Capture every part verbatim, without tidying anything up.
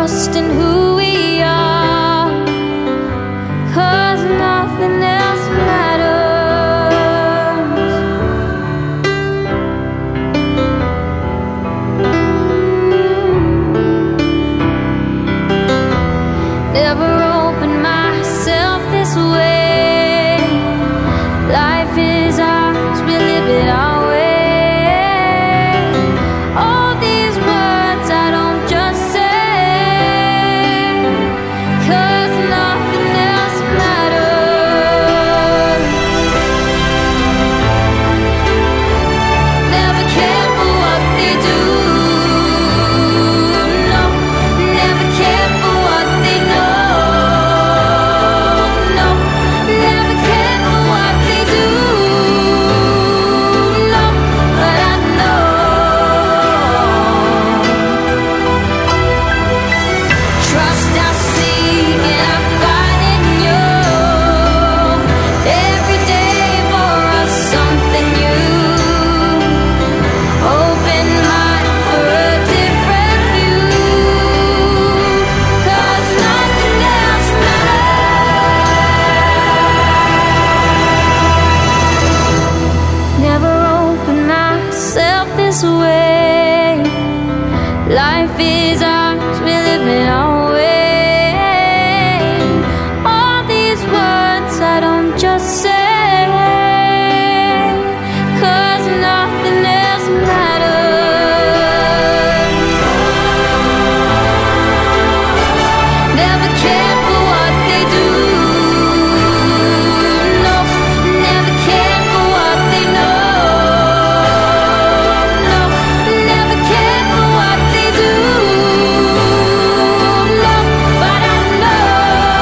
trust in who we are, 'cause nothing else matters. Never opened myself this way. Life is ours, we live it our way. All these words I don't just say, 'cause nothing else matters. Never care for what they do, no. Never care for what they know, no. Never care for what they do, no. But I know trust I seek and I find in you. Every day for us something new. Open mind for a different view, 'cause nothing else matters. Never opened myself this way. Life is ours, we live it our way. All these words I don't just say, 'cause nothing else matters. Never care for what they do, no. Never care for what they know, no. Never care for what they do, no. But I know,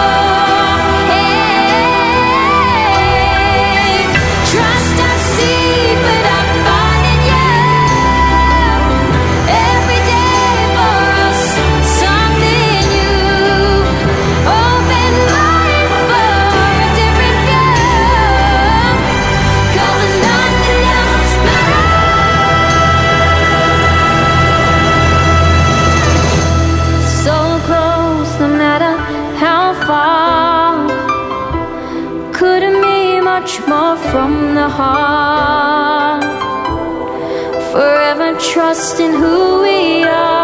hey, trust I see, but I find in you. Every day for us something new. Open mind for a different view, 'cause nothing else matters. So close, no matter how far. Couldn't be much more from the heart. Forever trusting who we are.